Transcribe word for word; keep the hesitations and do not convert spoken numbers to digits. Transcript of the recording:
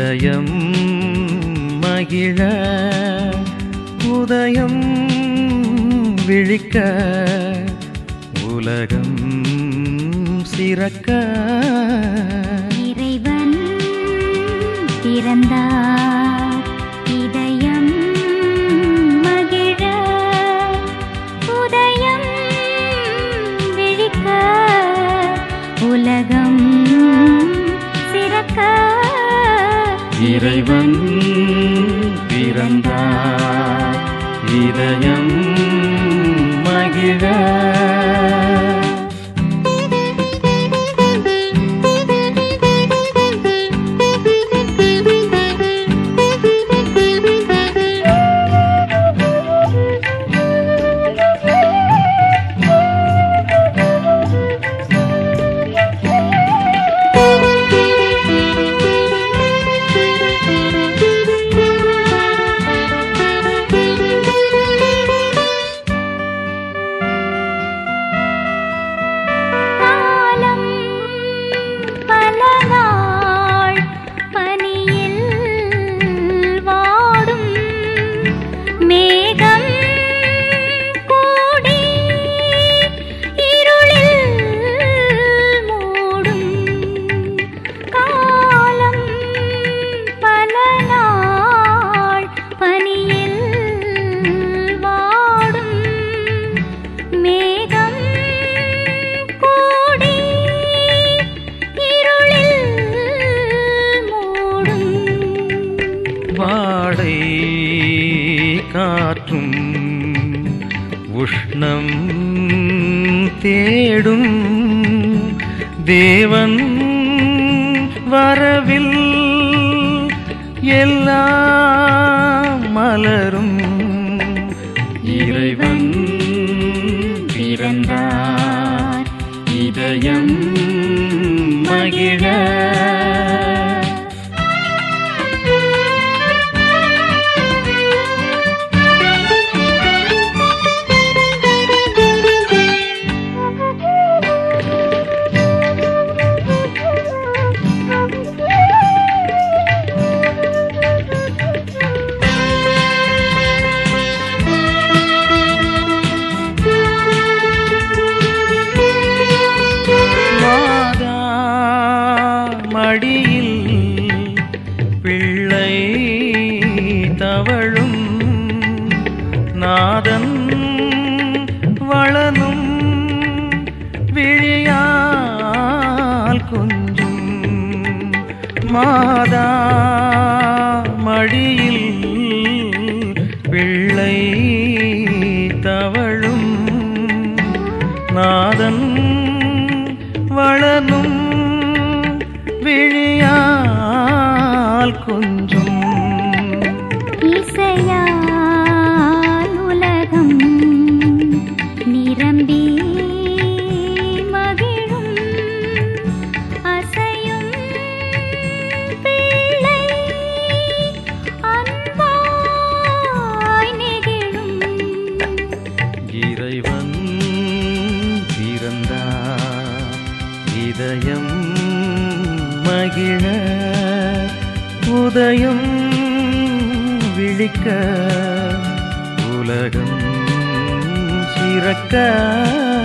இதயம் மகிழ உதயம் விழிக்க உலகம் சிறக்க இறைவன் பிறந்தார் இதயம் மகிழ உதயம் விழிக்க உலகம் சிறக்க இறைவன் பிறந்தார் இதயம் மகிழ வாடை காற்றும் உஷ்ணம் தேடும் தேவன் வரவில் எல்லாம் மலரும் இறைவன் பிறந்தார் இதயம் மகிழ மடியில் பிள்ளை தவழும் நாதன் வளனும் விழியால் கொஞ்சும் மாதா மடியில் பிள்ளை தவழும் நாதன் வளனும் விழியால் கொஞ்சும் இசையால் உலகம் நிரம்பி மகிழும் அசையும் பிள்ளை அன்பாய் நெகிழும் இறைவன் பிறந்தார் இதயம் மகிழ உதயம் விழிக்க உலகம் சிறக்க